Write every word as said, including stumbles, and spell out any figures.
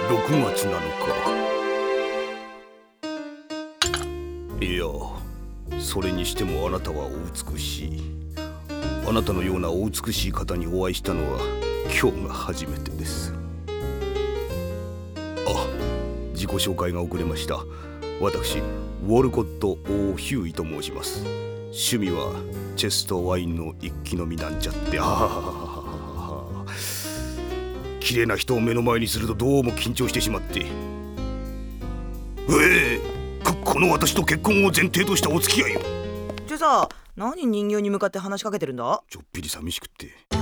ろくがつなのか。いや、それにしてもあなたはお美しい。あなたのようなお美しい方にお会いしたのは今日が初めてです。あ、自己紹介が遅れました。私、ウォルコット・オー・ヒューイと申します。趣味はチェスとワインの一気飲みなんちゃって。ああ、綺麗な人を目の前にするとどうも緊張してしまって。ええ、こ, この私と結婚を前提としたお付き合いを。 じゃあさ、何人形に向かって話しかけてるんだ？ ちょっぴり寂しくって。